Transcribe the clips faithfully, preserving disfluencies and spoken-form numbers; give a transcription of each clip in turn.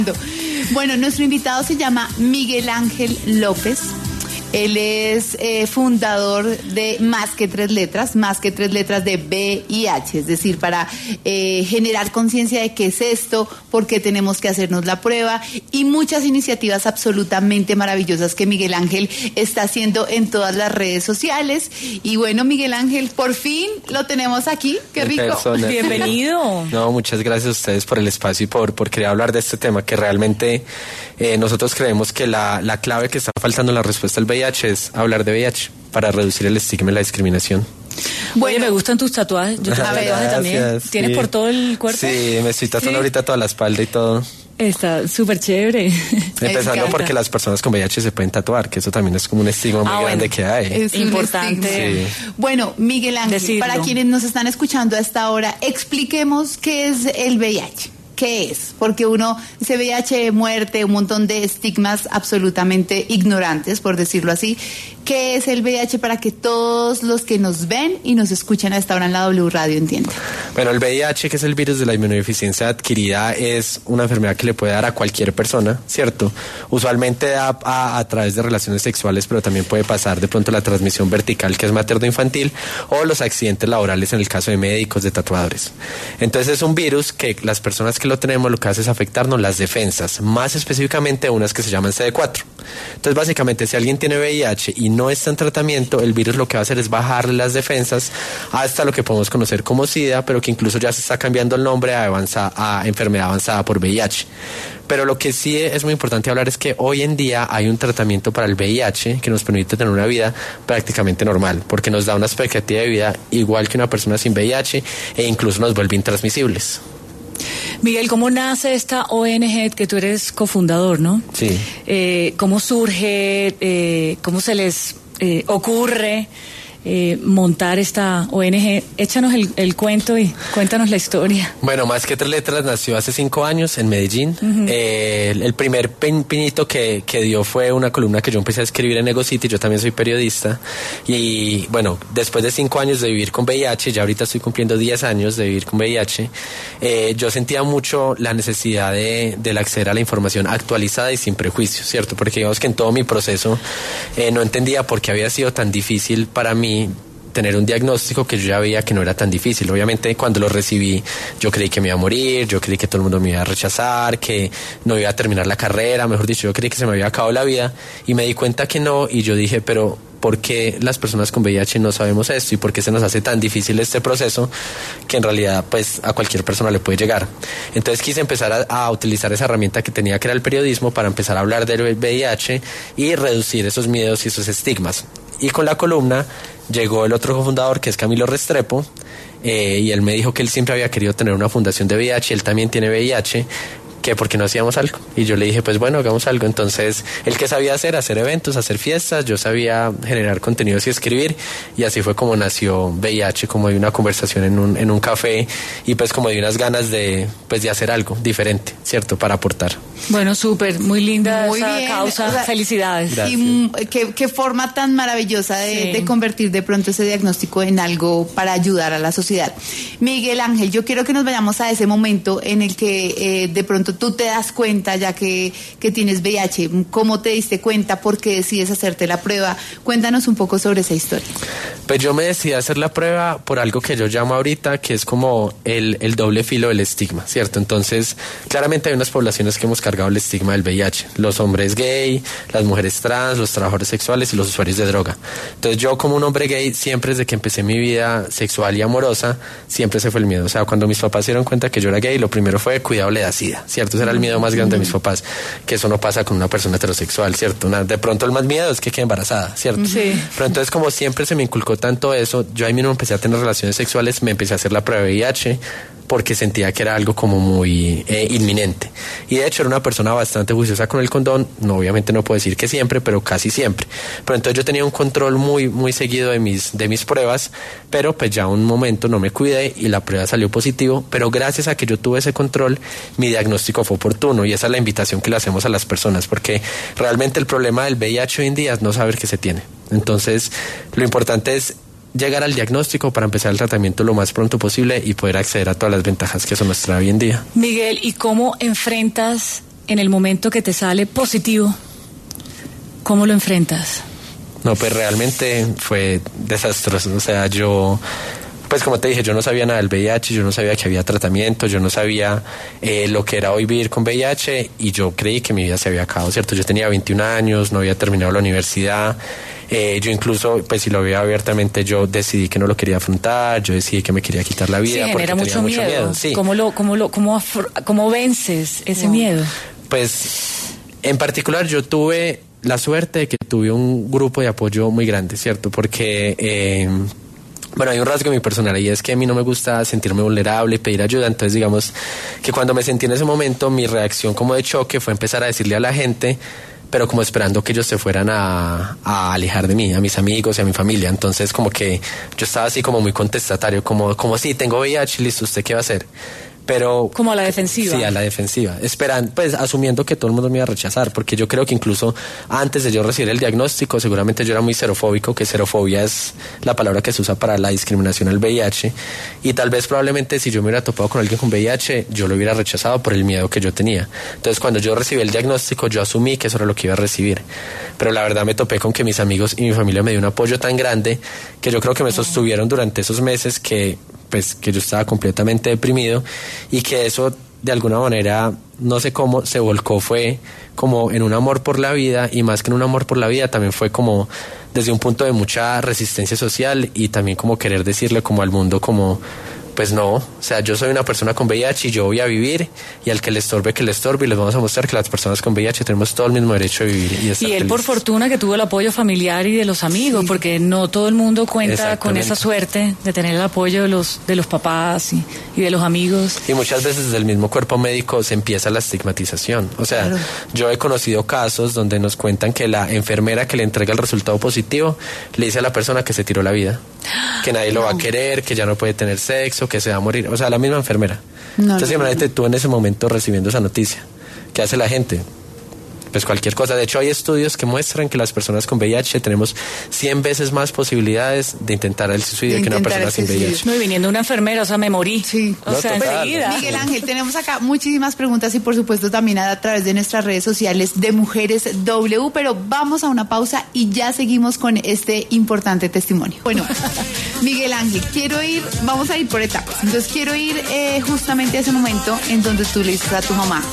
Bueno, nuestro invitado se llama Miguel Ángel López. Él es eh, fundador de Más que Tres Letras, Más que Tres Letras de V I H, es decir, para eh, generar conciencia de qué es esto, por qué tenemos que hacernos la prueba y muchas iniciativas absolutamente maravillosas que Miguel Ángel está haciendo en todas las redes sociales. Y bueno, Miguel Ángel, por fin lo tenemos aquí, qué rico. Persona, bienvenido. Sí. No, muchas gracias a ustedes por el espacio y por, por querer hablar de este tema que realmente eh, nosotros creemos que la, la clave que está faltando en la respuesta al V I H es hablar de V I H para reducir el estigma y la discriminación. Bueno, oye, me gustan tus tatuajes. Yo tengo tatuajes también. ¿Tienes sí. por todo el cuerpo? Sí, me estoy tatuando ¿Sí? ahorita toda la espalda y todo. Está súper chévere. Empezando porque las personas con V I H se pueden tatuar, que eso también es como un estigma muy ah, grande bueno, que hay. Es importante. Sí. Bueno, Miguel Ángel, decirlo. Para quienes nos están escuchando a esta hora, expliquemos qué es el V I H. ¿Qué es? Porque uno dice V I H, muerte, un montón de estigmas absolutamente ignorantes, por decirlo así. ¿Qué es el V I H para que todos los que nos ven y nos escuchan a esta hora en la W Radio entiendan? Bueno, el V I H, que es el virus de la inmunodeficiencia adquirida, es una enfermedad que le puede dar a cualquier persona, ¿cierto? Usualmente da a, a través de relaciones sexuales, pero también puede pasar de pronto la transmisión vertical, que es materno-infantil, o los accidentes laborales en el caso de médicos, de tatuadores. Entonces es un virus que las personas que lo tenemos lo que hace es afectarnos las defensas, más específicamente unas que se llaman C D cuatro. Entonces básicamente si alguien tiene V I H y no está en tratamiento, el virus lo que va a hacer es bajarle las defensas hasta lo que podemos conocer como SIDA, pero que incluso ya se está cambiando el nombre a, avanza, a enfermedad avanzada por V I H. Pero lo que sí es muy importante hablar es que hoy en día hay un tratamiento para el V I H que nos permite tener una vida prácticamente normal, porque nos da una expectativa de vida igual que una persona sin V I H e incluso nos vuelve intransmisibles. Miguel, ¿cómo nace esta O N G que tú eres cofundador, no? Sí. Eh, ¿Cómo surge? Eh, ¿Cómo se les eh, ocurre eh, montar esta O N G? Échanos el, el cuento y cuéntanos la historia. Bueno, Más que Tres Letras nació hace cinco años en Medellín. Uh-huh. Eh, el, el primer pin, pinito que, que dio fue una columna que yo empecé a escribir en Ego City. Yo también soy periodista. Y bueno, después de cinco años de vivir con V I H, ya ahorita estoy cumpliendo diez años de vivir con V I H, eh, yo sentía mucho la necesidad de, de acceder a la información actualizada y sin prejuicios, ¿cierto? Porque digamos que en todo mi proceso eh, no entendía por qué había sido tan difícil para mí tener un diagnóstico que yo ya veía que no era tan difícil. Obviamente cuando lo recibí yo creí que me iba a morir, yo creí que todo el mundo me iba a rechazar, que no iba a terminar la carrera, mejor dicho, yo creí que se me había acabado la vida y me di cuenta que no y yo dije, pero ¿por qué las personas con V I H no sabemos esto y por qué se nos hace tan difícil este proceso que en realidad pues a cualquier persona le puede llegar? Entonces quise empezar a, a utilizar esa herramienta que tenía, que era el periodismo, para empezar a hablar del V I H y reducir esos miedos y esos estigmas. Y con la columna llegó el otro cofundador, que es Camilo Restrepo, eh, y él me dijo que él siempre había querido tener una fundación de V I H, él también tiene V I H, que por qué no hacíamos algo. Y yo le dije, pues bueno, hagamos algo. Entonces, él que sabía hacer, hacer eventos, hacer fiestas, yo sabía generar contenidos y escribir, y así fue como nació V I H, como de una conversación en un, en un café, y pues como de unas ganas de, pues de hacer algo diferente, ¿cierto? Para aportar. Bueno, súper, muy linda muy esa bien, causa, o sea, felicidades. Gracias. Y qué, qué forma tan maravillosa de, sí. de convertir de pronto ese diagnóstico en algo para ayudar a la sociedad. Miguel Ángel, yo quiero que nos vayamos a ese momento en el que eh, de pronto tú te das cuenta ya que, que tienes V I H. ¿Cómo te diste cuenta? ¿Por qué decides hacerte la prueba? Cuéntanos un poco sobre esa historia. Pues yo me decidí a hacer la prueba por algo que yo llamo ahorita, que es como el, el doble filo del estigma, ¿cierto? Entonces, claramente hay unas poblaciones que hemos cargado el estigma del V I H. Los hombres gay, las mujeres trans, los trabajadores sexuales y los usuarios de droga. Entonces yo como un hombre gay, siempre desde que empecé mi vida sexual y amorosa, siempre se fue el miedo. O sea, cuando mis papás se dieron cuenta que yo era gay, lo primero fue, cuidado, le da SIDA, ¿cierto? Ese era el miedo más grande de mis papás, que eso no pasa con una persona heterosexual, ¿cierto? Una, de pronto el más miedo es que quede embarazada, ¿cierto? Sí. Pero entonces como siempre se me inculcó tanto eso, yo ahí mismo empecé a tener relaciones sexuales, me empecé a hacer la prueba de V I H, porque sentía que era algo como muy eh, inminente. Y de hecho era una persona bastante juiciosa con el condón, no, obviamente no puedo decir que siempre, pero casi siempre. Pero entonces yo tenía un control muy, muy seguido de mis, de mis pruebas, pero pues ya un momento no me cuidé y la prueba salió positivo, pero gracias a que yo tuve ese control, mi diagnóstico fue oportuno, y esa es la invitación que le hacemos a las personas, porque realmente el problema del V I H hoy en día es no saber que se tiene. Entonces lo importante es llegar al diagnóstico para empezar el tratamiento lo más pronto posible y poder acceder a todas las ventajas que eso nos trae hoy en día. Miguel, ¿y cómo enfrentas en el momento que te sale positivo, ¿cómo lo enfrentas? No, pues realmente fue desastroso. O sea, yo, pues como te dije, yo no sabía nada del V I H, yo no sabía que había tratamiento, yo no sabía eh, lo que era hoy vivir con V I H, y yo creí que mi vida se había acabado, ¿cierto? Yo tenía veintiún años, no había terminado la universidad. Eh, yo incluso, pues si lo veo abiertamente, yo decidí que no lo quería afrontar, yo decidí que me quería quitar la vida. Sí, porque genera mucho, mucho miedo. miedo. Sí. ¿Cómo, lo, cómo, lo, cómo, afro- cómo vences ese wow. miedo? Pues en particular yo tuve la suerte de que tuve un grupo de apoyo muy grande, ¿cierto? Porque, eh, bueno, hay un rasgo en mi personalidad y es que a mí no me gusta sentirme vulnerable y pedir ayuda. Entonces, digamos que cuando me sentí en ese momento, mi reacción como de choque fue empezar a decirle a la gente, pero como esperando que ellos se fueran a, a alejar de mí, a mis amigos y a mi familia. Entonces, como que yo estaba así como muy contestatario, como, como sí, tengo V I H, listo, ¿usted qué va a hacer? Pero como a la defensiva. Sí, a la defensiva, esperando, pues asumiendo que todo el mundo me iba a rechazar, porque yo creo que incluso antes de yo recibir el diagnóstico, seguramente yo era muy xerofóbico, que xerofobia es la palabra que se usa para la discriminación al V I H, y tal vez probablemente si yo me hubiera topado con alguien con V I H, yo lo hubiera rechazado por el miedo que yo tenía. Entonces, cuando yo recibí el diagnóstico, yo asumí que eso era lo que iba a recibir, pero la verdad me topé con que mis amigos y mi familia me dio un apoyo tan grande que yo creo que me sostuvieron durante esos meses que pues que yo estaba completamente deprimido, y que eso de alguna manera, no sé cómo, se volcó, fue como en un amor por la vida, y más que en un amor por la vida, también fue como desde un punto de mucha resistencia social, y también como querer decirle como al mundo como, pues no, o sea, yo soy una persona con V I H y yo voy a vivir, y al que le estorbe, que le estorbe, y les vamos a mostrar que las personas con V I H tenemos todo el mismo derecho de vivir y estar Y él, felices. Por fortuna, que tuvo el apoyo familiar y de los amigos, sí, porque no todo el mundo cuenta con esa suerte de tener el apoyo de los de los papás y, y de los amigos. Y muchas veces desde el mismo cuerpo médico se empieza la estigmatización. O sea, claro, yo he conocido casos donde nos cuentan que la enfermera que le entrega el resultado positivo le dice a la persona que se tiró la vida, que nadie lo va a querer, que ya no puede tener sexo, que se va a morir. O sea, la misma enfermera. No, Entonces, no, imagínate no. tú en ese momento recibiendo esa noticia. ¿Qué hace la gente? Pues cualquier cosa. De hecho, hay estudios que muestran que las personas con V I H tenemos cien veces más posibilidades de intentar el suicidio de que una persona sin V I H. No, y viniendo una enfermera, o sea, me morí. Sí. O no, sea, enseguida. Miguel Ángel, tenemos acá muchísimas preguntas y por supuesto también a través de nuestras redes sociales de Mujeres W, pero vamos a una pausa y ya seguimos con este importante testimonio. Bueno, Miguel Ángel, quiero ir, vamos a ir por etapas. Entonces quiero ir eh, justamente a ese momento en donde tú le dices a tu mamá,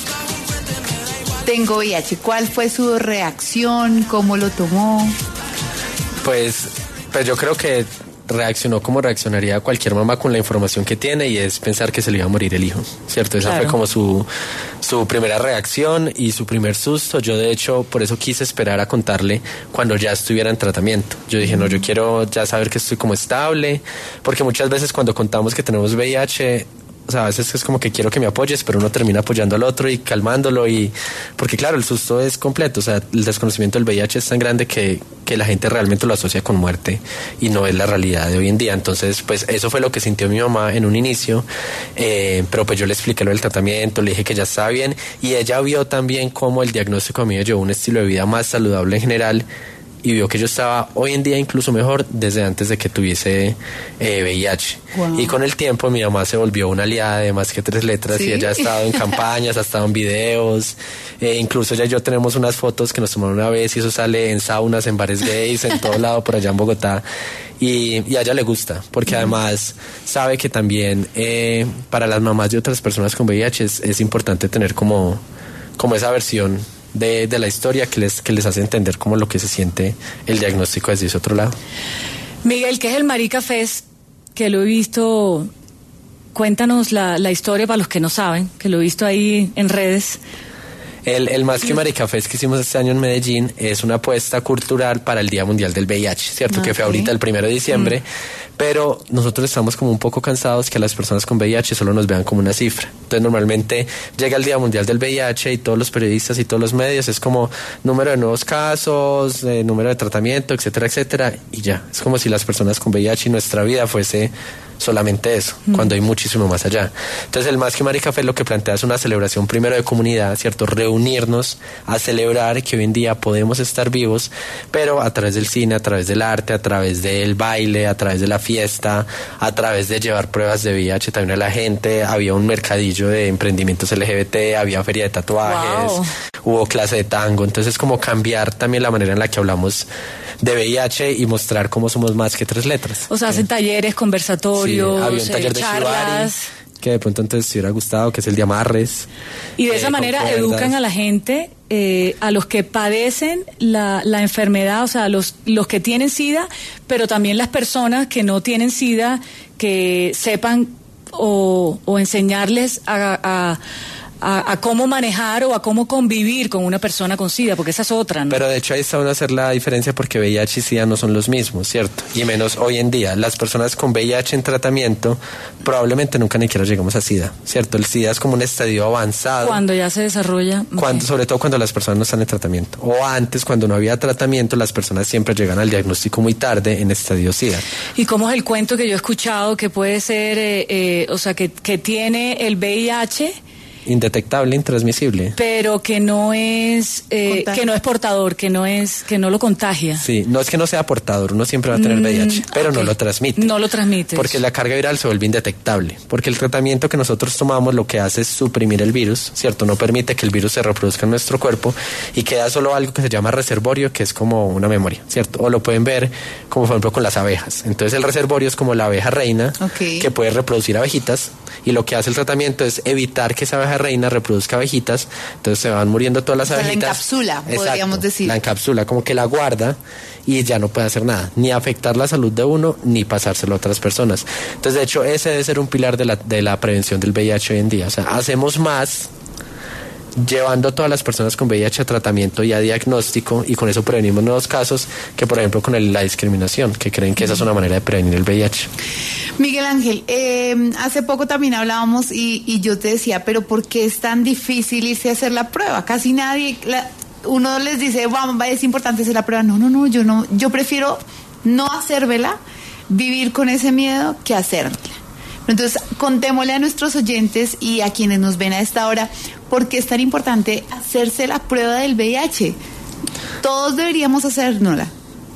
tengo V I H. ¿Cuál fue su reacción? ¿Cómo lo tomó? Pues, pues yo creo que reaccionó como reaccionaría cualquier mamá con la información que tiene, y es pensar que se le iba a morir el hijo, ¿cierto? Esa claro. fue como su, su primera reacción y su primer susto. Yo de hecho por eso quise esperar a contarle cuando ya estuviera en tratamiento. Yo dije, no, yo quiero ya saber que estoy como estable, porque muchas veces cuando contamos que tenemos V I H, o sea, a veces es como que quiero que me apoyes, pero uno termina apoyando al otro y calmándolo, y porque claro, el susto es completo. O sea, el desconocimiento del V I H es tan grande que, que la gente realmente lo asocia con muerte y no es la realidad de hoy en día. Entonces, pues eso fue lo que sintió mi mamá en un inicio, eh, pero pues yo le expliqué lo del tratamiento, le dije que ya estaba bien, y ella vio también cómo el diagnóstico a mí me llevó un estilo de vida más saludable en general, y vio que yo estaba hoy en día incluso mejor desde antes de que tuviese eh, V I H. Wow. Y con el tiempo mi mamá se volvió una aliada de Más que Tres Letras, ¿sí? Y ella ha estado en campañas, ha estado en videos, eh, incluso ella y yo tenemos unas fotos que nos tomaron una vez, y eso sale en saunas, en bares gays, en todo lado por allá en Bogotá. Y, y a ella le gusta, porque uh-huh. además sabe que también eh, para las mamás de otras personas con V I H es, es importante tener como, como esa versión De, de la historia que les, que les hace entender cómo lo que se siente el diagnóstico desde ese otro lado. Miguel, ¿qué es el Marica Fest? Que lo he visto, cuéntanos la, la historia para los que no saben, que lo he visto ahí en redes. El, el Más que Marica Fest que hicimos este año en Medellín es una apuesta cultural para el Día Mundial del V I H, ¿cierto? Okay. Que fue ahorita el primero de diciembre, mm. pero nosotros estamos como un poco cansados que a las personas con V I H solo nos vean como una cifra. Entonces normalmente llega el Día Mundial del V I H y todos los periodistas y todos los medios es como número de nuevos casos, eh, número de tratamiento, etcétera, etcétera, y ya. Es como si las personas con V I H y nuestra vida fuese solamente eso, mm. cuando hay muchísimo más allá. Entonces el Más que Maricafé lo que plantea es una celebración primero de comunidad, ¿cierto? Reunirnos a celebrar que hoy en día podemos estar vivos, pero a través del cine, a través del arte, a través del baile, a través de la fiesta, a través de llevar pruebas de V I H también a la gente. Había un mercadillo de emprendimientos L G B T, había feria de tatuajes, wow. hubo clase de tango. Entonces como cambiar también la manera en la que hablamos de V I H y mostrar cómo somos más que tres letras. O sea, hacen eh. talleres, conversatorios, sí, había un taller eh, de charlas. Shibari, que de pronto entonces te hubiera gustado, que es el de amarres. Y de eh, esa manera educan a la gente, eh, a los que padecen la, la enfermedad, o sea, los, los que tienen SIDA, pero también las personas que no tienen SIDA, que sepan o, o enseñarles a... a A, a cómo manejar o a cómo convivir con una persona con SIDA, porque esa es otra, ¿no? Pero de hecho ahí está uno a hacer la diferencia, porque V I H y SIDA no son los mismos, ¿cierto? Y menos hoy en día. Las personas con V I H en tratamiento probablemente nunca ni siquiera llegamos a SIDA, ¿cierto? El SIDA es como un estadio avanzado. Cuando ya se desarrolla. Cuando, okay. Sobre todo cuando las personas no están en tratamiento. O antes, cuando no había tratamiento, las personas siempre llegan al diagnóstico muy tarde en estadio SIDA. ¿Y cómo es el cuento que yo he escuchado que puede ser, eh, eh, o sea, que, que tiene el V I H... indetectable, intransmisible, pero que no es eh, que no es portador, que no es que no lo contagia? Sí, no es que no sea portador, uno siempre va a tener V I H, mm, pero okay. no lo transmite. No lo transmite. Porque la carga viral se vuelve indetectable, porque el tratamiento que nosotros tomamos lo que hace es suprimir el virus, ¿cierto? No permite que el virus se reproduzca en nuestro cuerpo y queda solo algo que se llama reservorio, que es como una memoria, ¿cierto? O lo pueden ver como por ejemplo con las abejas. Entonces el reservorio es como la abeja reina, okay. que puede reproducir abejitas, y lo que hace el tratamiento es evitar que esa abeja reina reproduzca abejitas, entonces se van muriendo todas las, o sea, abejitas. La encapsula, Exacto, podríamos decir. La encapsula, como que la guarda y ya no puede hacer nada, ni afectar la salud de uno, ni pasárselo a otras personas. Entonces, de hecho, ese debe ser un pilar de la, de la prevención del V I H hoy en día. O sea, hacemos más llevando a todas las personas con V I H a tratamiento y a diagnóstico, y con eso prevenimos nuevos casos, que por ejemplo con el, la discriminación, que creen que esa es una manera de prevenir el V I H. Miguel Ángel, eh, hace poco también hablábamos y, y yo te decía, pero ¿por qué es tan difícil irse a hacer la prueba? Casi nadie, la, uno les dice, vamos, es importante hacer la prueba. No, no, no, yo no, yo prefiero no hacérmela, vivir con ese miedo, que hacérmela. Entonces, contémosle a nuestros oyentes y a quienes nos ven a esta hora, ¿por qué es tan importante hacerse la prueba del V I H? Todos deberíamos hacérnosla.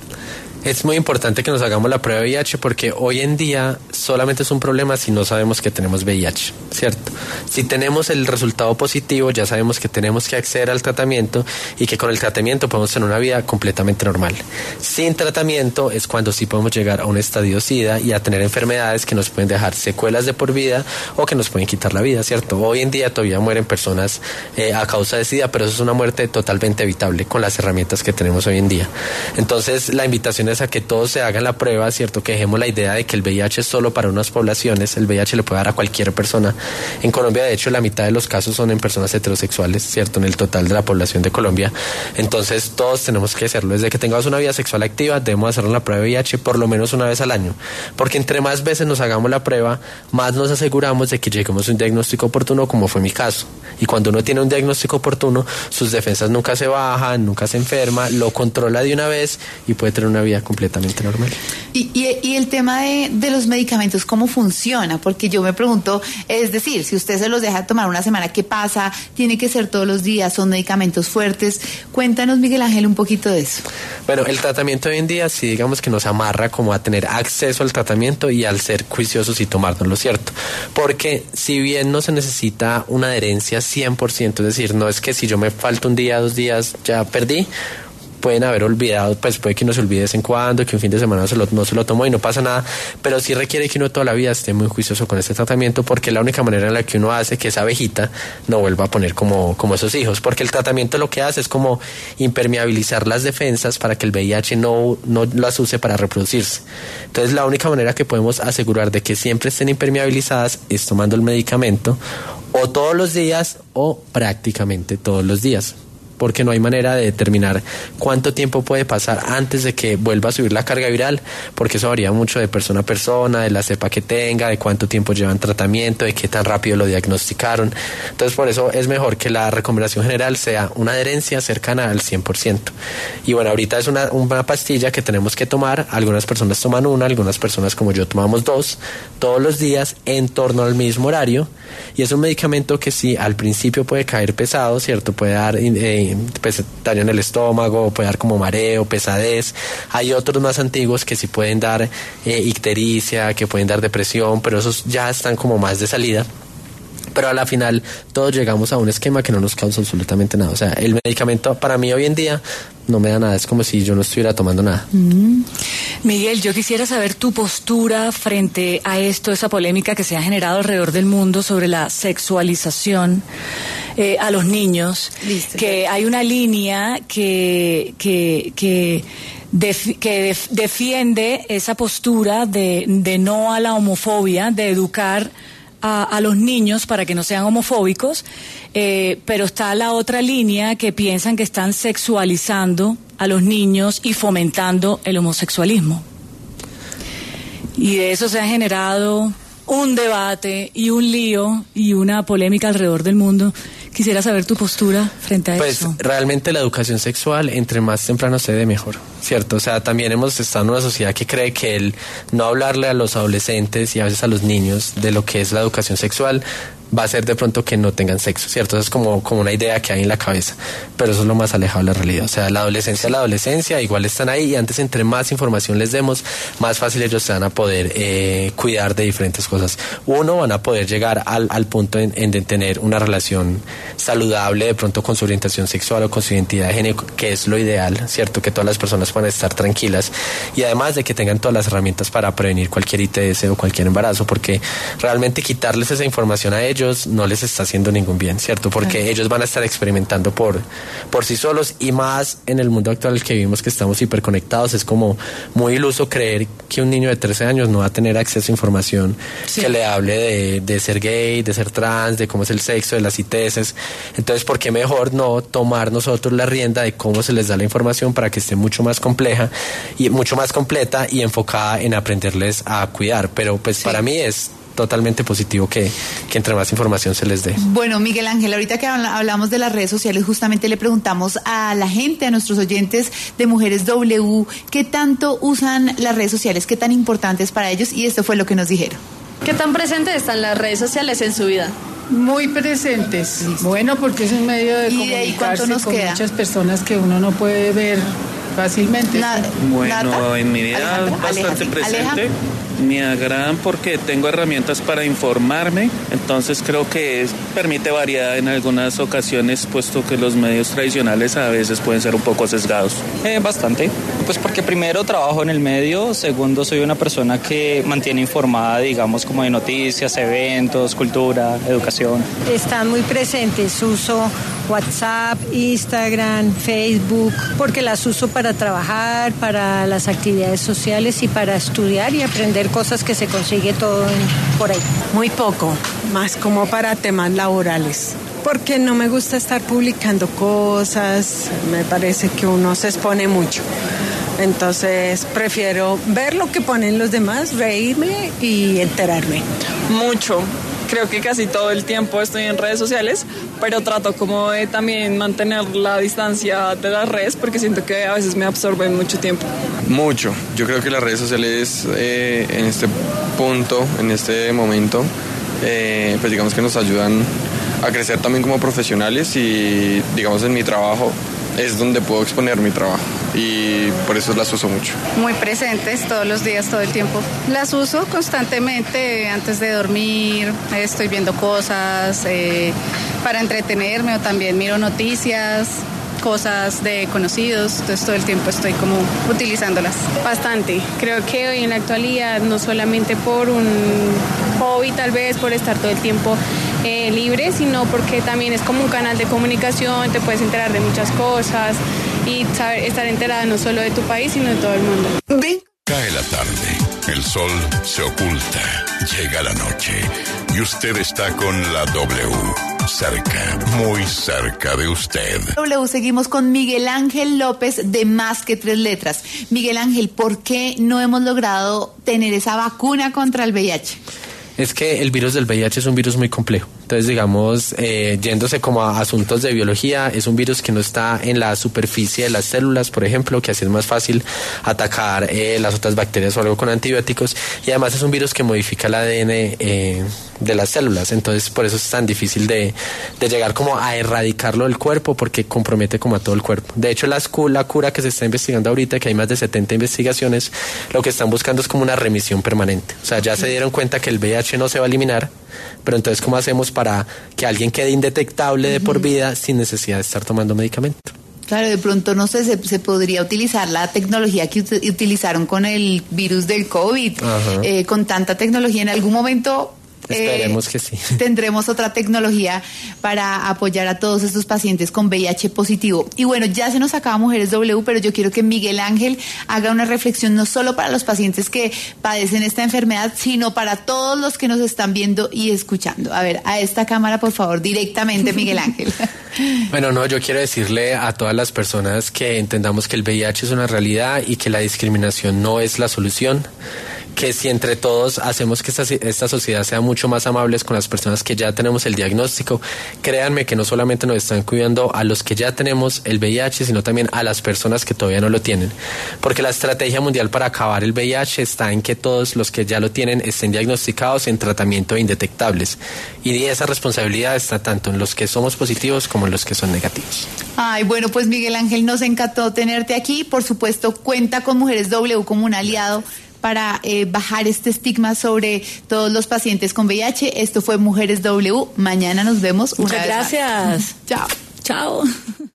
Es muy importante que nos hagamos la prueba de V I H, porque hoy en día solamente es un problema si no sabemos que tenemos V I H, ¿cierto? Si tenemos el resultado positivo, ya sabemos que tenemos que acceder al tratamiento y que con el tratamiento podemos tener una vida completamente normal. Sin tratamiento es cuando sí podemos llegar a un estadio SIDA y a tener enfermedades que nos pueden dejar secuelas de por vida o que nos pueden quitar la vida, ¿cierto? Hoy en día todavía mueren personas eh, a causa de SIDA, pero eso es una muerte totalmente evitable con las herramientas que tenemos hoy en día. Entonces, la invitación es a que todos se hagan la prueba, ¿cierto? Que dejemos la idea de que el V I H es solo para unas poblaciones. El V I H le puede dar a cualquier persona. En Colombia, de hecho, la mitad de los casos son en personas heterosexuales, ¿cierto? En el total de la población de Colombia. Entonces, todos tenemos que hacerlo. Desde que tengamos una vida sexual activa, debemos hacer la prueba de V I H por lo menos una vez al año. Porque entre más veces nos hagamos la prueba, más nos aseguramos de que lleguemos a un diagnóstico oportuno, como fue mi caso. Y cuando uno tiene un diagnóstico oportuno, sus defensas nunca se bajan, nunca se enferma, lo controla de una vez y puede tener una vida completamente normal. Y, y, y el tema de, de los medicamentos, ¿cómo funciona? Porque yo me pregunto, es decir, si usted se los deja tomar una semana, ¿qué pasa? ¿Tiene que ser todos los días? ¿Son medicamentos fuertes? Cuéntanos, Miguel Ángel, un poquito de eso. Bueno, el tratamiento hoy en día sí, digamos que nos amarra como a tener acceso al tratamiento y al ser juiciosos y tomárnoslo, ¿cierto? Porque si bien no se necesita una adherencia cien por ciento, es decir, no es que si yo me falta un día, dos días, ya perdí, pueden haber olvidado, pues puede que uno se olvide de vez en cuando, que un fin de semana se lo, no se lo tomó y no pasa nada, pero sí requiere que uno toda la vida esté muy juicioso con este tratamiento, porque es la única manera en la que uno hace que esa abejita no vuelva a poner como, como esos hijos, porque el tratamiento lo que hace es como impermeabilizar las defensas para que el V I H no, no las use para reproducirse. Entonces la única manera que podemos asegurar de que siempre estén impermeabilizadas es tomando el medicamento o todos los días o prácticamente todos los días. porque no hay manera de determinar cuánto tiempo puede pasar antes de que vuelva a subir la carga viral, porque eso varía mucho de persona a persona, de la cepa que tenga, de cuánto tiempo llevan tratamiento, de qué tan rápido lo diagnosticaron. Entonces por eso es mejor que la recomendación general sea una adherencia cercana al cien por ciento. Y bueno, ahorita es una, una pastilla que tenemos que tomar, algunas personas toman una, algunas personas como yo tomamos dos, todos los días en torno al mismo horario, y es un medicamento que sí, al principio puede caer pesado, ¿cierto? Puede dar eh, pues, daño en el estómago, puede dar como mareo, pesadez. Hay otros más antiguos que sí pueden dar eh, ictericia, que pueden dar depresión, pero esos ya están como más de salida. Pero a la final todos llegamos a un esquema que no nos causa absolutamente nada. O sea, el medicamento para mí hoy en día no me da nada, es como si yo no estuviera tomando nada. Mm. Miguel, yo quisiera saber tu postura frente a esto, esa polémica que se ha generado alrededor del mundo sobre la sexualización eh, a los niños. Listo. Que hay una línea que... que, que Def, que def, defiende esa postura de, de no a la homofobia, de educar a, a los niños para que no sean homofóbicos, eh, pero está la otra línea que piensan que están sexualizando a los niños y fomentando el homosexualismo. Y de eso se ha generado un debate y un lío y una polémica alrededor del mundo. Quisiera saber tu postura frente a pues, eso. Pues realmente la educación sexual, entre más temprano se dé, mejor, ¿cierto? O sea, también hemos estado en una sociedad que cree que el no hablarle a los adolescentes y a veces a los niños de lo que es la educación sexual va a ser de pronto que no tengan sexo, ¿cierto? Eso es como, como una idea que hay en la cabeza, pero eso es lo más alejado de la realidad. O sea, la adolescencia es la adolescencia, igual están ahí, y antes entre más información les demos, más fácil ellos se van a poder eh, cuidar de diferentes cosas. Uno, van a poder llegar al, al punto en, en de tener una relación saludable de pronto con su orientación sexual o con su identidad de género, que es lo ideal, ¿cierto? Que todas las personas puedan estar tranquilas, y además de que tengan todas las herramientas para prevenir cualquier I T S o cualquier embarazo, porque realmente quitarles esa información a ellos no les está haciendo ningún bien, ¿cierto? Porque claro, ellos van a estar experimentando por, por sí solos, y más en el mundo actual en el que vivimos, que estamos hiperconectados. Es como muy iluso creer que un niño de trece años no va a tener acceso a información sí. que le hable de, de ser gay, de ser trans, de cómo es el sexo, de las I T S. Entonces, ¿por qué mejor no tomar nosotros la rienda de cómo se les da la información para que esté mucho más compleja y mucho más completa y enfocada en aprenderles a cuidar? Pero pues sí, para mí es totalmente positivo que, que entre más información se les dé. Bueno, Miguel Ángel, ahorita que hablamos de las redes sociales, justamente le preguntamos a la gente, a nuestros oyentes de Mujeres W, ¿qué tanto usan las redes sociales? ¿Qué tan importantes para ellos? Y esto fue lo que nos dijeron. ¿Qué tan presentes están las redes sociales en su vida? Muy presentes. Listo. Bueno, porque es un medio de comunicarse nos con queda? muchas personas que uno no puede ver fácilmente. Na- bueno, ¿Nata? En mi vida Alejandra, bastante Aleja, presente. Aleja. Me agradan porque tengo herramientas para informarme, entonces creo que permite variedad en algunas ocasiones, puesto que los medios tradicionales a veces pueden ser un poco sesgados. Eh, bastante, pues porque primero trabajo en el medio, segundo soy una persona que mantiene informada, digamos, como de noticias, eventos, cultura, educación. Están muy presentes, uso WhatsApp, Instagram, Facebook, porque las uso para trabajar, para las actividades sociales y para estudiar y aprender cosas que se consigue todo en, por ahí. Muy poco, más como para temas laborales, porque no me gusta estar publicando cosas, me parece que uno se expone mucho. Entonces prefiero ver lo que ponen los demás, reírme y enterarme. Mucho. Creo que casi todo el tiempo estoy en redes sociales, pero trato como de también mantener la distancia de las redes porque siento que a veces me absorben mucho tiempo. Mucho. Yo creo que las redes sociales eh, en este punto, en este momento, eh, pues digamos que nos ayudan a crecer también como profesionales, y digamos en mi trabajo es donde puedo exponer mi trabajo y por eso las uso mucho. Muy presentes todos los días, todo el tiempo. Las uso constantemente antes de dormir, estoy viendo cosas eh, para entretenerme, o también miro noticias, cosas de conocidos, entonces todo el tiempo estoy como utilizándolas. Bastante, creo que hoy en la actualidad, no solamente por un hobby, tal vez por estar todo el tiempo eh, libre, sino porque también es como un canal de comunicación, te puedes enterar de muchas cosas y saber, estar enterada no solo de tu país, sino de todo el mundo. Cae la tarde, el sol se oculta, llega la noche y usted está con la W. cerca, muy cerca de usted. W, seguimos con Miguel Ángel López de Más que Tres Letras. Miguel Ángel, ¿por qué no hemos logrado tener esa vacuna contra el V I H? Es que el virus del V I H es un virus muy complejo. Entonces, digamos, eh, yéndose como a asuntos de biología, es un virus que no está en la superficie de las células, por ejemplo, que así es más fácil atacar eh, las otras bacterias o algo con antibióticos. Y además es un virus que modifica el A D N eh, de las células. Entonces, por eso es tan difícil de, de llegar como a erradicarlo del cuerpo, porque compromete como a todo el cuerpo. De hecho, las, la cura que se está investigando ahorita, que hay más de setenta investigaciones, lo que están buscando es como una remisión permanente. O sea, ya se dieron cuenta que el V I H no se va a eliminar, pero entonces, ¿cómo hacemos para que alguien quede indetectable de por vida sin necesidad de estar tomando medicamento? Claro, de pronto, no sé, se, se podría utilizar la tecnología que ut- utilizaron con el virus del COVID, eh, con tanta tecnología en algún momento. Esperemos eh, que sí. Tendremos otra tecnología para apoyar a todos estos pacientes con V I H positivo. Y bueno, ya se nos acaba Mujeres W, pero yo quiero que Miguel Ángel haga una reflexión no solo para los pacientes que padecen esta enfermedad, sino para todos los que nos están viendo y escuchando. A ver, a esta cámara, por favor, directamente, Miguel Ángel. Bueno, no, yo quiero decirle a todas las personas que entendamos que el V I H es una realidad y que la discriminación no es la solución. Que si entre todos hacemos que esta, esta sociedad sea mucho más amables con las personas que ya tenemos el diagnóstico, créanme que no solamente nos están cuidando a los que ya tenemos el V I H, sino también a las personas que todavía no lo tienen. Porque la estrategia mundial para acabar el V I H está en que todos los que ya lo tienen estén diagnosticados en tratamiento e indetectables. Y esa responsabilidad está tanto en los que somos positivos como en los que son negativos. Ay, bueno, pues Miguel Ángel, nos encantó tenerte aquí. Por supuesto, cuenta con Mujeres W como un aliado para eh, bajar este estigma sobre todos los pacientes con V I H. Esto fue Mujeres W. Mañana nos vemos. Muchas una vez gracias. más. Chao. Chao.